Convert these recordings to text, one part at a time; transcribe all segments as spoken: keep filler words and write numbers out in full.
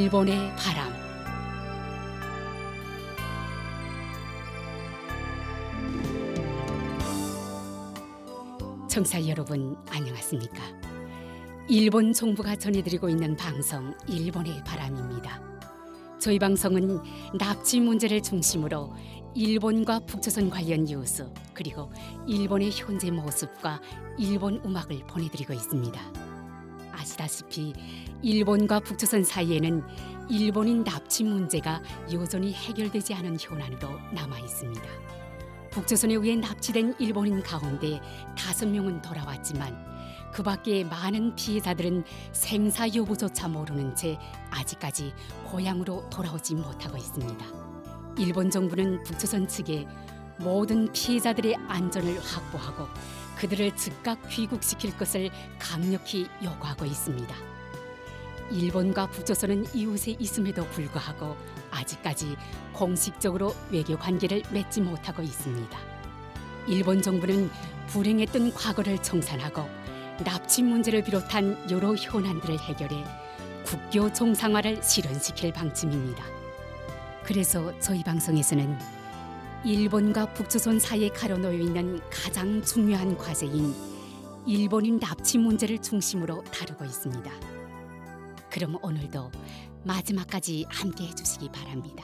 일본의 바람. 청취자 여러분, 안녕하십니까? 일본 정부가 전해드리고 있는 방송 일본의 바람입니다. 저희 방송은 납치 문제를 중심으로 일본과 북조선 관련 뉴스, 그리고 일본의 현재 모습과 일본 음악을 보내드리고 있습니다. 아시다시피 일본과 북조선 사이에는 일본인 납치 문제가 여전히 해결되지 않은 현안으로 남아 있습니다. 북조선에 의해 납치된 일본인 가운데 다섯 명은 돌아왔지만 그 밖에 많은 피해자들은 생사 여부조차 모르는 채 아직까지 고향으로 돌아오지 못하고 있습니다. 일본 정부는 북조선 측에 모든 피해자들의 안전을 확보하고 그들을 즉각 귀국시킬 것을 강력히 요구하고 있습니다. 일본과 북조선은 이웃에 있음에도 불구하고 아직까지 공식적으로 외교 관계를 맺지 못하고 있습니다. 일본 정부는 불행했던 과거를 청산하고 납치 문제를 비롯한 여러 현안들을 해결해 국교 정상화를 실현시킬 방침입니다. 그래서 저희 방송에서는 일본과 북조선 사이에 가로놓여 있는 가장 중요한 과제인 일본인 납치 문제를 중심으로 다루고 있습니다. 그럼 오늘도 마지막까지 함께 해주시기 바랍니다.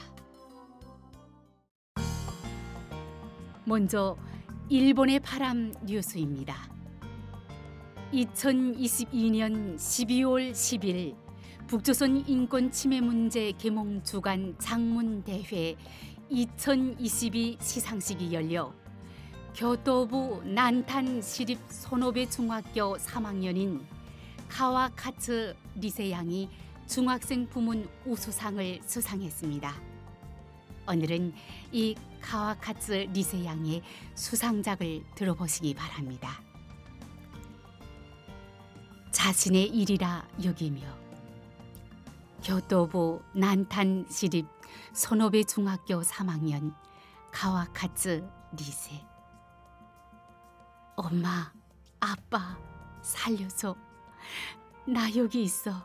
먼저 일본의 바람 뉴스입니다. 이천이십이 년 십이월 십일 북조선 인권 침해 문제 계몽 주간 장문대회 이천이십이 시상식이 열려 교토부 난탄 시립 소노베 중학교 삼 학년인 카와카츠 리세 양이 중학생 부문 우수상을 수상했습니다. 오늘은 이 카와카츠 리세 양의 수상작을 들어보시기 바랍니다. 자신의 일이라 여기며 교토부 난탄 시립 소노베 중학교 삼 학년 카와카츠 리세. 엄마, 아빠, 살려줘. 나 여기 있어.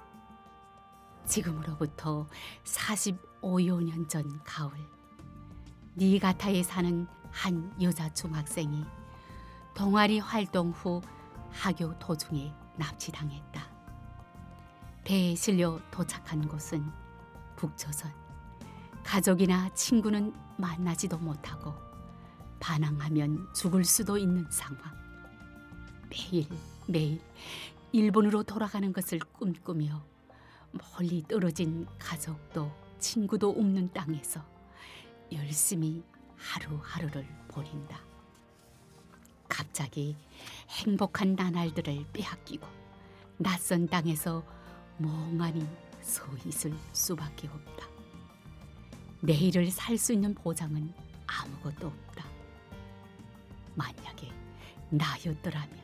지금으로부터 사십오여 년 전 가을, 니가타에 사는 한 여자 중학생이 동아리 활동 후 하교 도중에 납치당했다. 배에 실려 도착한 곳은 북조선. 가족이나 친구는 만나지도 못하고 반항하면 죽을 수도 있는 상황. 매일 매일 일본으로 돌아가는 것을 꿈꾸며 멀리 떨어진 가족도 친구도 없는 땅에서 열심히 하루하루를 보낸다. 갑자기 행복한 나날들을 빼앗기고 낯선 땅에서 멍하니 서 있을 수밖에 없다. 내일을 살 수 있는 보장은 아무것도 없다. 만약에 나였더라면.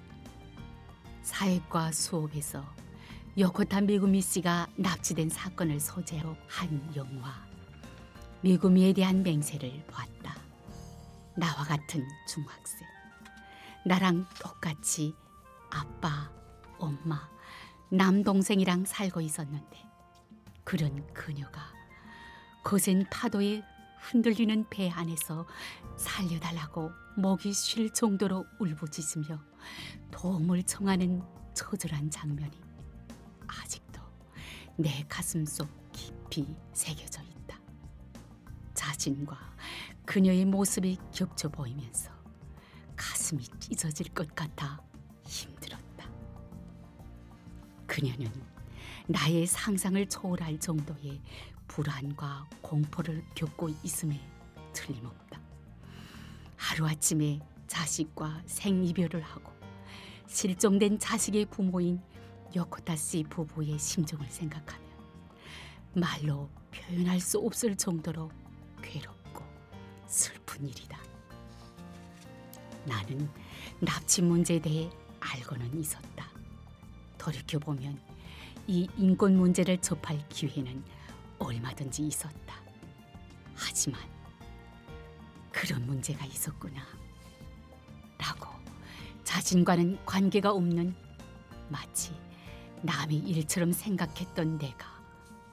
사회과 수업에서 요코타 메구미 씨가 납치된 사건을 소재로 한 영화 메구미에 대한 맹세를 보았다. 나와 같은 중학생, 나랑 똑같이 아빠, 엄마, 남동생이랑 살고 있었는데 그런 그녀가 거센 파도에 흔들리는 배 안에서 살려달라고 목이 쉴 정도로 울부짖으며 도움을 청하는 처절한 장면이 아직도 내 가슴 속 깊이 새겨져 있다. 자신과 그녀의 모습이 겹쳐 보이면서 가슴이 찢어질 것 같아 힘들었다. 그녀는 나의 상상을 초월할 정도의 불안과 공포를 겪고 있음에 틀림없다. 하루아침에 자식과 생이별을 하고 실종된 자식의 부모인 요코타 씨 부부의 심정을 생각하면 말로 표현할 수 없을 정도로 괴롭고 슬픈 일이다. 나는 납치 문제에 대해 알고는 있었다. 돌이켜보면 이 인권 문제를 접할 기회는 얼마든지 있었다. 하지만 그런 문제가 있었구나 라고 자신과는 관계가 없는 마치 남의 일처럼 생각했던 내가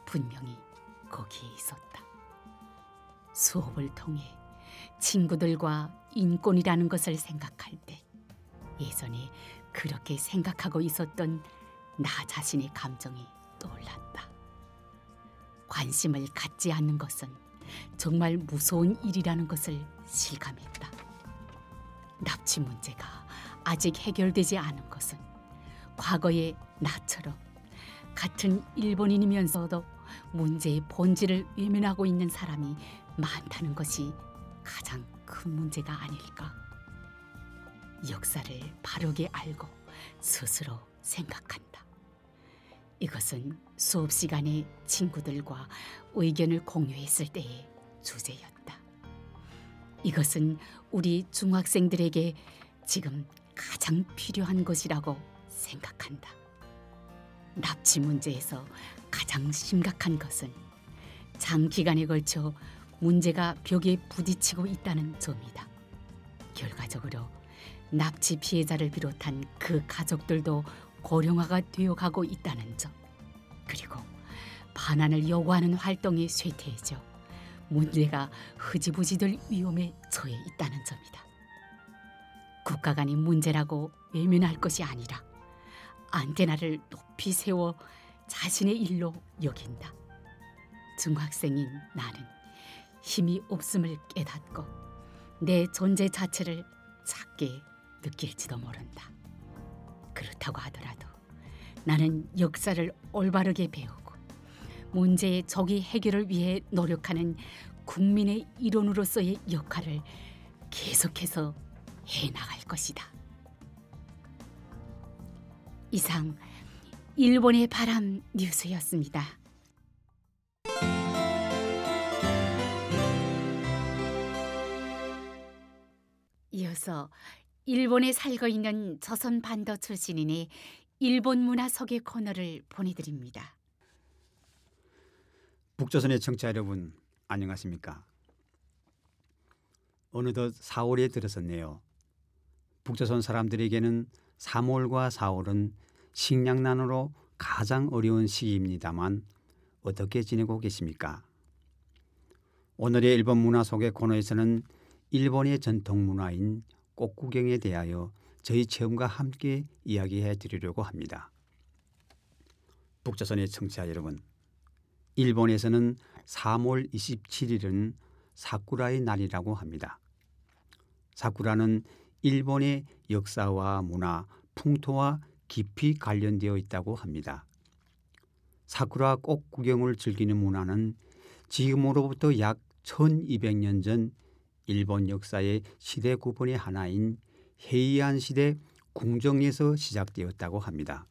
분명히 거기에 있었다. 수업을 통해 친구들과 인권이라는 것을 생각할 때 예전에 그렇게 생각하고 있었던 나 자신의 감정이 떠올랐다. 관심을 갖지 않는 것은 정말 무서운 일이라는 것을 실감했다. 납치 문제가 아직 해결되지 않은 것은 과거의 나처럼 같은 일본인이면서도 문제의 본질을 외면하고 있는 사람이 많다는 것이 가장 큰 문제가 아닐까. 역사를 바르게 알고 스스로 생각한다. 이것은 수업 시간에 친구들과 의견을 공유했을 때의 주제였다. 이것은 우리 중학생들에게 지금 가장 필요한 것이라고 생각한다. 납치 문제에서 가장 심각한 것은 장기간에 걸쳐 문제가 벽에 부딪히고 있다는 점이다. 결과적으로 납치 피해자를 비롯한 그 가족들도 고령화가 되어가고 있다는 점, 그리고 반환을 요구하는 활동이 쇠퇴해져 문제가 흐지부지 될 위험에 처해 있다는 점이다. 국가 간의 문제라고 외면할 것이 아니라 안테나를 높이 세워 자신의 일로 여긴다. 중학생인 나는 힘이 없음을 깨닫고 내 존재 자체를 작게 느낄지도 모른다. 그렇다고 하더라도 나는 역사를 올바르게 배우고 문제의 조기 해결을 위해 노력하는 국민의 일원으로서의 역할을 계속해서 해나갈 것이다. 이상 일본의 바람 뉴스였습니다. 이어서 일본에 살고 있는 조선 반도 출신인의 일본 문화 소개 코너를 보내드립니다. 북조선의 청취자 여러분, 안녕하십니까? 어느덧 사월에 들어섰네요. 북조선 사람들에게는 삼월과 사월은 식량난으로 가장 어려운 시기입니다만 어떻게 지내고 계십니까? 오늘의 일본 문화 소개 코너에서는 일본의 전통 문화인 꽃구경에 대하여 저희 체험과 함께 이야기해 드리려고 합니다. 북조선의 청취자 여러분, 일본에서는 삼월 이십칠일은 사쿠라의 날이라고 합니다. 사쿠라는 일본의 역사와 문화, 풍토와 깊이 관련되어 있다고 합니다. 사쿠라 꽃 구경을 즐기는 문화는 지금으로부터 약 천이백 년 전 일본 역사의 시대 구분의 하나인 헤이안 시대 궁정에서 시작되었다고 합니다.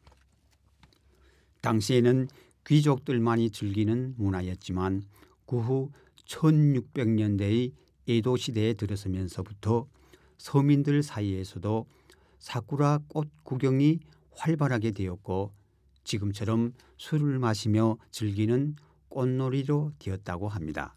당시에는 귀족들만이 즐기는 문화였지만 그 후 천육백 년대의 에도 시대에 들어서면서부터 서민들 사이에서도 사쿠라 꽃 구경이 활발하게 되었고 지금처럼 술을 마시며 즐기는 꽃놀이로 되었다고 합니다.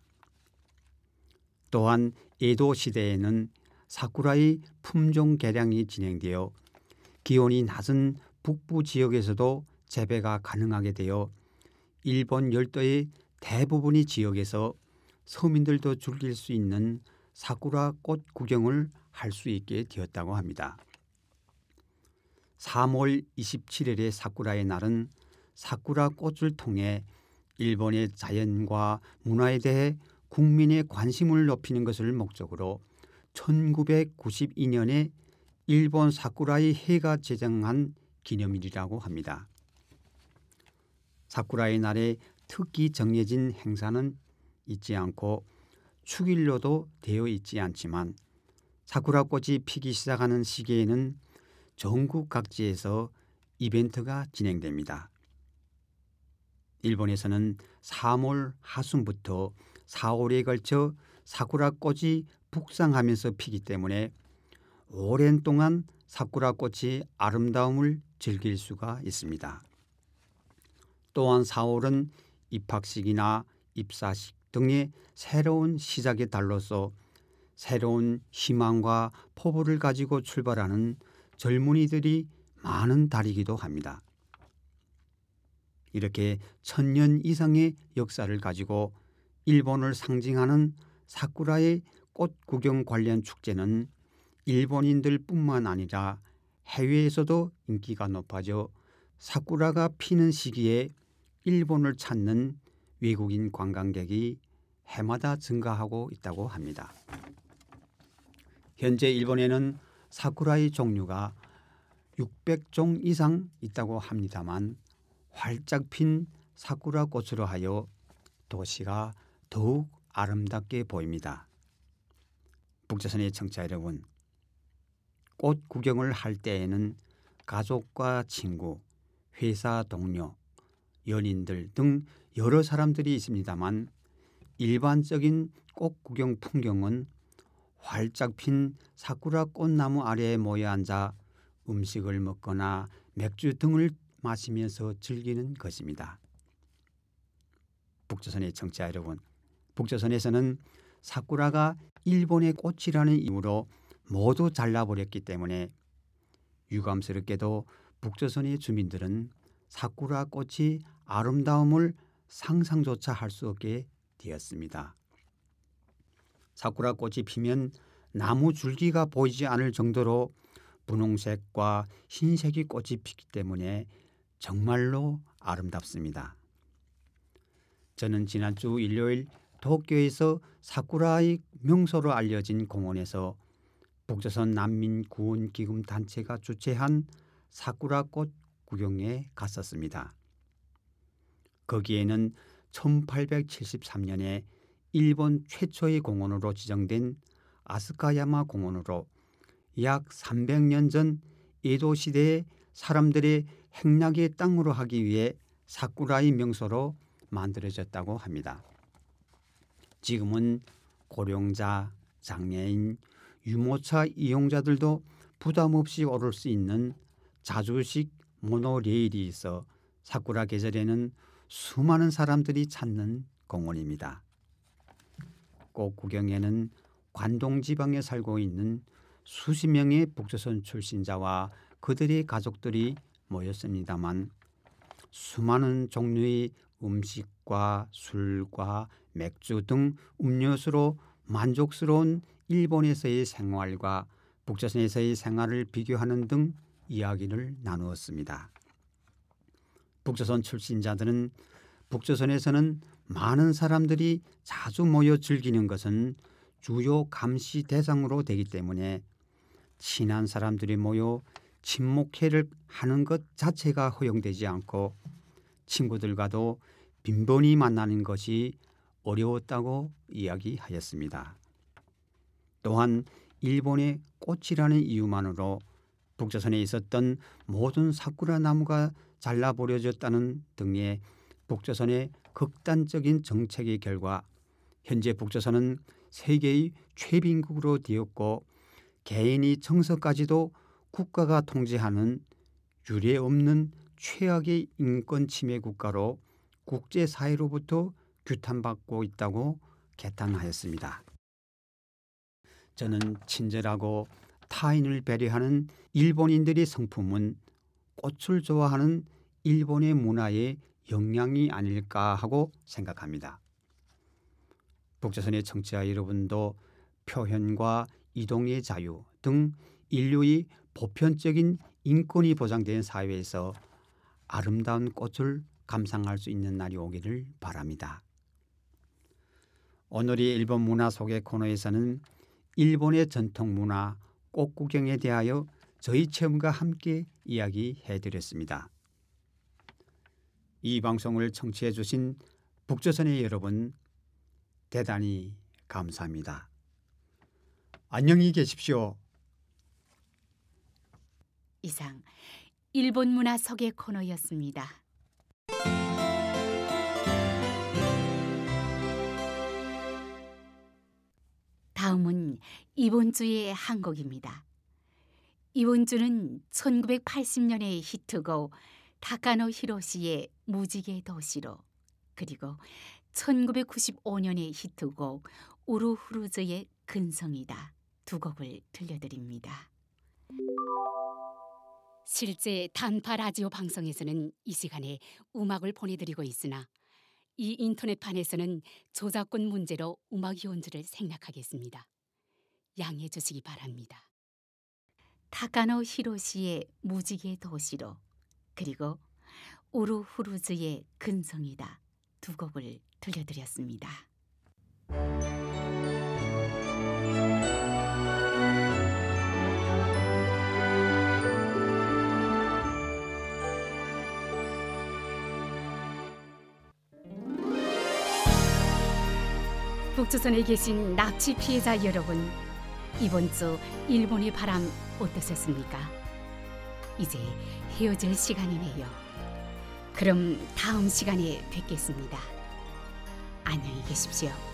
또한 에도 시대에는 사쿠라의 품종 개량이 진행되어 기온이 낮은 북부 지역에서도 재배가 가능하게 되어 일본 열도의 대부분의 지역에서 서민들도 즐길 수 있는 사쿠라 꽃 구경을 할 수 있게 되었다고 합니다. 삼월 이십칠일의 사쿠라의 날은 사쿠라 꽃을 통해 일본의 자연과 문화에 대해 국민의 관심을 높이는 것을 목적으로 천구백구십이년에 일본 사쿠라의 해가 제정한 기념일이라고 합니다. 사쿠라의 날에 특히 정해진 행사는 있지 않고 축일로도 되어 있지 않지만 사쿠라 꽃이 피기 시작하는 시기에는 전국 각지에서 이벤트가 진행됩니다. 일본에서는 삼월 하순부터 사월에 걸쳐 사쿠라 꽃이 북상하면서 피기 때문에 오랜 동안 사쿠라 꽃의 아름다움을 즐길 수가 있습니다. 또한 사월은 입학식이나 입사식 등의 새로운 시작의 달로서 새로운 희망과 포부를 가지고 출발하는 젊은이들이 많은 달이기도 합니다. 이렇게 천년 이상의 역사를 가지고 일본을 상징하는 사쿠라의 꽃 구경 관련 축제는 일본인들뿐만 아니라 해외에서도 인기가 높아져 사쿠라가 피는 시기에 일본을 찾는 외국인 관광객이 해마다 증가하고 있다고 합니다. 현재 일본에는 사쿠라의 종류가 육백 종 이상 있다고 합니다만 활짝 핀 사쿠라 꽃으로 하여 도시가 더욱 아름답게 보입니다. 북조선의 청취자 여러분, 꽃 구경을 할 때에는 가족과 친구, 회사 동료, 연인들 등 여러 사람들이 있습니다만 일반적인 꽃 구경 풍경은 활짝 핀 사쿠라 꽃나무 아래에 모여 앉아 음식을 먹거나 맥주 등을 마시면서 즐기는 것입니다. 북조선의 청취자 여러분, 북조선에서는 사쿠라가 일본의 꽃이라는 이유로 모두 잘라버렸기 때문에 유감스럽게도 북조선의 주민들은 사쿠라 꽃이 아름다움을 상상조차 할 수 없게 되었습니다. 사쿠라 꽃이 피면 나무 줄기가 보이지 않을 정도로 분홍색과 흰색이 꽃이 피기 때문에 정말로 아름답습니다. 저는 지난주 일요일 도쿄에서 사쿠라의 명소로 알려진 공원에서 북조선 난민구원기금단체가 주최한 사쿠라 꽃 구경에 갔었습니다. 거기에는 천팔백칠십삼 년에 일본 최초의 공원으로 지정된 아스카야마 공원으로 약 삼백 년 전 에도 시대의 사람들의 행락의 땅으로 하기 위해 사쿠라의 명소로 만들어졌다고 합니다. 지금은 고령자, 장애인, 유모차 이용자들도 부담 없이 오를 수 있는 자주식 모노레일이 있어 사쿠라 계절에는 수많은 사람들이 찾는 공원입니다. 꽃 구경에는 관동 지방에 살고 있는 수십 명의 북조선 출신자와 그들의 가족들이 모였습니다만 수많은 종류의 음식과 술과 맥주 등 음료수로 만족스러운 일본에서의 생활과 북조선에서의 생활을 비교하는 등 이야기를 나누었습니다. 북조선 출신자들은 북조선에서는 많은 사람들이 자주 모여 즐기는 것은 주요 감시 대상으로 되기 때문에 친한 사람들이 모여 친목회를 하는 것 자체가 허용되지 않고 친구들과도 빈번히 만나는 것이 어려웠다고 이야기하였습니다. 또한 일본의 꽃이라는 이유만으로 북조선에 있었던 모든 사쿠라 나무가 잘라버려졌다는 등의 북조선의 극단적인 정책의 결과 현재 북조선은 세계의 최빈국으로 되었고 개인이 정서까지도 국가가 통제하는 유례없는 최악의 인권 침해 국가로 국제사회로부터 규탄받고 있다고 개탄하였습니다. 저는 친절하고 타인을 배려하는 일본인들의 성품은 꽃을 좋아하는 일본의 문화의 영향이 아닐까 하고 생각합니다. 북조선의 청취자 여러분도 표현과 이동의 자유 등 인류의 보편적인 인권이 보장된 사회에서 아름다운 꽃을 감상할 수 있는 날이 오기를 바랍니다. 오늘의 일본 문화 소개 코너에서는 일본의 전통 문화 꽃 구경에 대하여 저희 체험과 함께 이야기해드렸습니다. 이 방송을 청취해 주신 북조선의 여러분 대단히 감사합니다. 안녕히 계십시오. 이상 일본 문화 소개 코너였습니다. 다음은 이번 주의 한 곡입니다. 이번 주는 천구백팔십 년의 히트곡 타카노 히로시의 무지개 도시로, 그리고 천구백구십오 년의 히트곡 우루후루즈의 근성이다 두 곡을 들려드립니다. 실제 단파 라디오 방송에서는 이 시간에 음악을 보내드리고 있으나 이 인터넷판에서는 저작권 문제로 음악 연주를 생략하겠습니다. 양해해 주시기 바랍니다. 타카노 히로시의 무지개 도시로, 그리고 오르후루즈의 근성이다 두 곡을 들려드렸습니다. 북조선에 계신 납치 피해자 여러분, 이번 주 일본의 바람 어떠셨습니까? 이제 헤어질 시간이네요. 그럼 다음 시간에 뵙겠습니다. 안녕히 계십시오.